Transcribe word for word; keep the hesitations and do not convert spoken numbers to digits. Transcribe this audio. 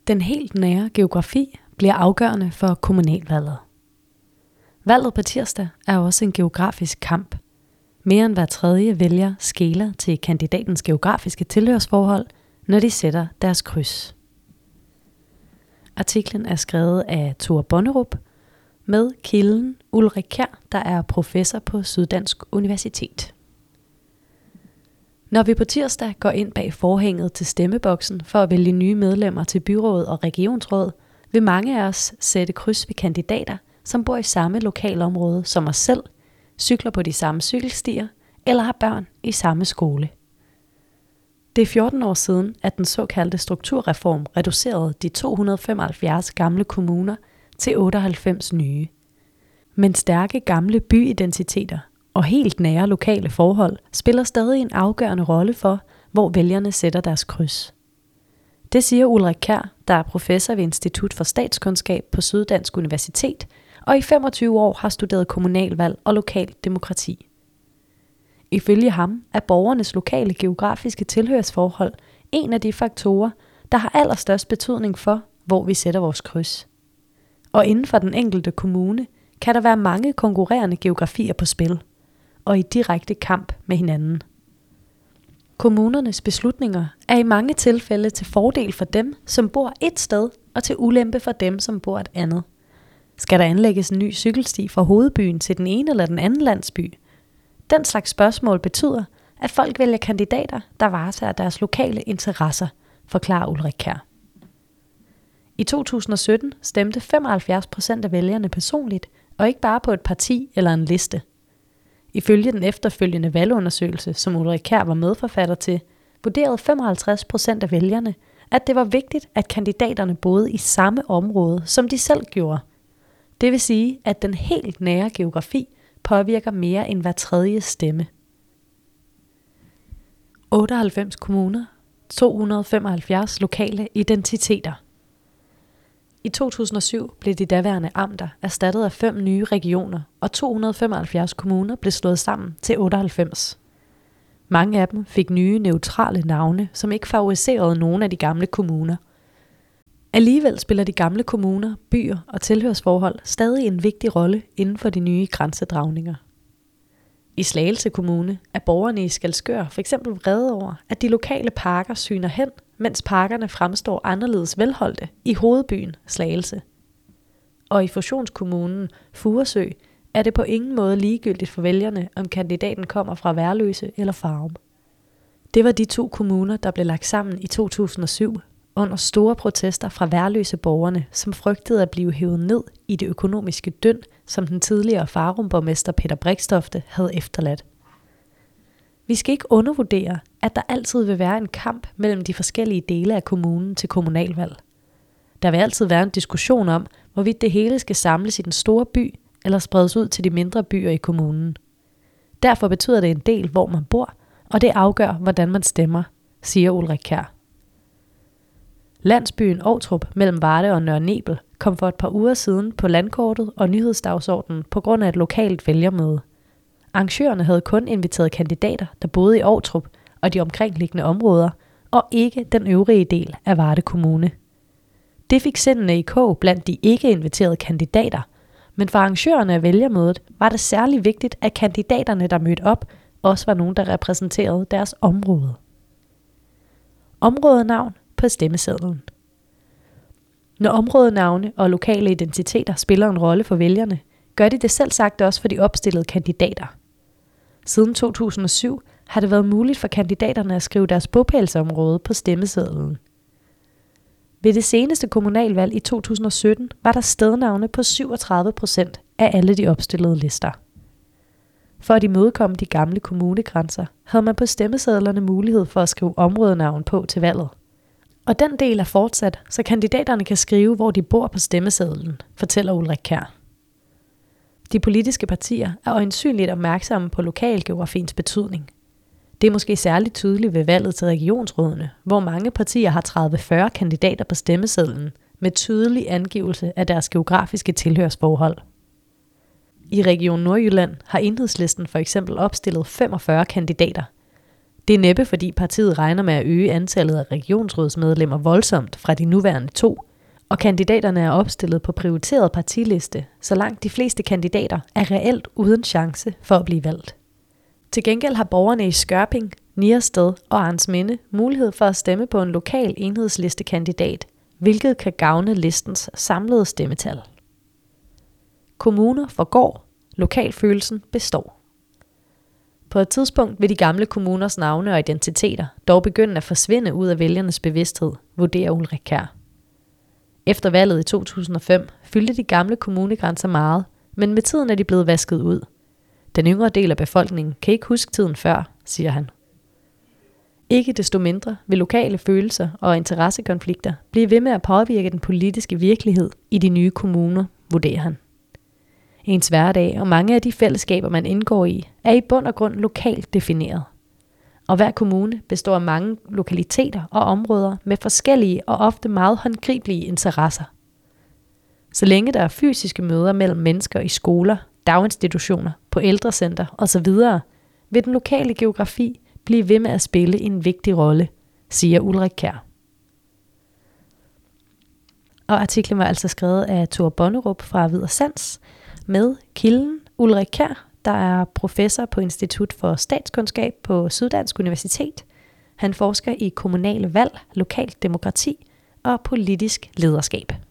Den helt nære geografi bliver afgørende for kommunalvalget. Valget på tirsdag er også en geografisk kamp. Mere end hver tredje vælger skeler til kandidatens geografiske tilhørsforhold, når de sætter deres kryds. Artiklen er skrevet af Thor Bonnerup med kilden Ulrik Kjær, der er professor på Syddansk Universitet. Når vi på tirsdag går ind bag forhænget til stemmeboksen for at vælge nye medlemmer til byråd og regionsråd, vil mange af os sætte kryds ved kandidater, som bor i samme lokalområde som os selv, cykler på de samme cykelstier eller har børn i samme skole. Det er fjorten år siden, at den såkaldte strukturreform reducerede de to hundrede femoghalvfjerds gamle kommuner til otteoghalvfems nye. Men stærke gamle byidentiteter og helt nære lokale forhold spiller stadig en afgørende rolle for, hvor vælgerne sætter deres kryds. Det siger Ulrik Kjær, der er professor ved Institut for Statskundskab på Syddansk Universitet, og i femogtyve år har studeret kommunalvalg og lokalt demokrati. Ifølge ham er borgernes lokale geografiske tilhørsforhold en af de faktorer, der har allerstørst betydning for, hvor vi sætter vores kryds. Og inden for den enkelte kommune kan der være mange konkurrerende geografier på spil, og i direkte kamp med hinanden. Kommunernes beslutninger er i mange tilfælde til fordel for dem, som bor et sted, og til ulempe for dem, som bor et andet. Skal der anlægges en ny cykelsti fra hovedbyen til den ene eller den anden landsby? Den slags spørgsmål betyder, at folk vælger kandidater, der varetager deres lokale interesser, forklarer Ulrik Kjær. I to tusind og sytten stemte femoghalvfjerds procent af vælgerne personligt, og ikke bare på et parti eller en liste. Ifølge den efterfølgende valgundersøgelse, som Ulrik Kjær var medforfatter til, vurderede femoghalvtreds procent af vælgerne, at det var vigtigt, at kandidaterne boede i samme område, som de selv gjorde. Det vil sige, at den helt nære geografi påvirker mere end hver tredje stemme. otteoghalvfems kommuner, to hundrede femoghalvfjerds lokale identiteter. I to tusind og syv blev de daværende amter erstattet af fem nye regioner, og to hundrede femoghalvfjerds kommuner blev slået sammen til otteoghalvfems. Mange af dem fik nye neutrale navne, som ikke favoriserede nogen af de gamle kommuner. Alligevel spiller de gamle kommuner, byer og tilhørsforhold stadig en vigtig rolle inden for de nye grænsedragninger. I Slagelse Kommune er borgerne i Skælskør for eksempel vrede over, at de lokale parker syner hen, mens parkerne fremstår anderledes velholdte i hovedbyen Slagelse. Og i fusionskommunen Furesø er det på ingen måde ligegyldigt for vælgerne, om kandidaten kommer fra Værløse eller Farum. Det var de to kommuner, der blev lagt sammen i to tusind og syv, under store protester fra Værløse borgerne, som frygtede at blive hævet ned i det økonomiske dynd, som den tidligere Farum-borgmester Peter Brixtofte havde efterladt. Vi skal ikke undervurdere, at der altid vil være en kamp mellem de forskellige dele af kommunen til kommunalvalg. Der vil altid være en diskussion om, hvorvidt det hele skal samles i den store by, eller spredes ud til de mindre byer i kommunen. Derfor betyder det en del, hvor man bor, og det afgør, hvordan man stemmer, siger Ulrik Kjær. Landsbyen Ovtrup mellem Varde og Nørre Nebel kom for et par uger siden på landkortet og nyhedsdagsordenen på grund af et lokalt vælgermøde. Arrangørerne havde kun inviteret kandidater, der boede i Ovtrup og de omkringliggende områder, og ikke den øvrige del af Varde Kommune. Det fik sindene i kog blandt de ikke inviterede kandidater, men for arrangørerne af vælgermødet var det særlig vigtigt, at kandidaterne, der mødte op, også var nogen, der repræsenterede deres område. Områdenavn på stemmesedlen. Når områdenavne og lokale identiteter spiller en rolle for vælgerne, gør de det selv sagt også for de opstillede kandidater. Siden to tusind og syv har det været muligt for kandidaterne at skrive deres bopælsområde på stemmesedlen. Ved det seneste kommunalvalg i to tusind og sytten var der stednavne på syvogtredive procent af alle de opstillede lister. For at imødekomme de gamle kommunegrænser, havde man på stemmesedlerne mulighed for at skrive områdenavn på til valget. Og den del er fortsat, så kandidaterne kan skrive, hvor de bor på stemmesedlen, fortæller Ulrik Kjær. De politiske partier er øjensynligt opmærksomme på lokalgeografiens betydning. Det er måske særligt tydeligt ved valget til regionsrådene, hvor mange partier har tredive til fyrre kandidater på stemmesedlen med tydelig angivelse af deres geografiske tilhørsforhold. I Region Nordjylland har Enhedslisten for eksempel opstillet femogfyrre kandidater. Det er næppe, fordi partiet regner med at øge antallet af regionsrådsmedlemmer voldsomt fra de nuværende to, og kandidaterne er opstillet på prioriteret partiliste, så langt de fleste kandidater er reelt uden chance for at blive valgt. Til gengæld har borgerne i Skørping, Niersted og Arnsminde mulighed for at stemme på en lokal enhedslistekandidat, hvilket kan gavne listens samlede stemmetal. Kommuner forgår, lokalfølelsen består. På et tidspunkt vil de gamle kommuners navne og identiteter dog begynde at forsvinde ud af vælgernes bevidsthed, vurderer Ulrik Kjær. Efter valget i to tusind og fem fyldte de gamle kommunegrænser meget, men med tiden er de blevet vasket ud. Den yngre del af befolkningen kan ikke huske tiden før, siger han. Ikke desto mindre vil lokale følelser og interessekonflikter blive ved med at påvirke den politiske virkelighed i de nye kommuner, vurderer han. Ens hverdag og mange af de fællesskaber, man indgår i, er i bund og grund lokalt defineret. Og hver kommune består af mange lokaliteter og områder med forskellige og ofte meget håndgribelige interesser. Så længe der er fysiske møder mellem mennesker i skoler, daginstitutioner, på ældrecenter osv., vil den lokale geografi blive ved med at spille en vigtig rolle, siger Ulrik Kjær. Og artiklen var altså skrevet af Thor Bonnerup fra Hvidersands med kilden Ulrik Kjær, der er professor på Institut for Statskundskab på Syddansk Universitet. Han forsker i kommunale valg, lokalt demokrati og politisk lederskab.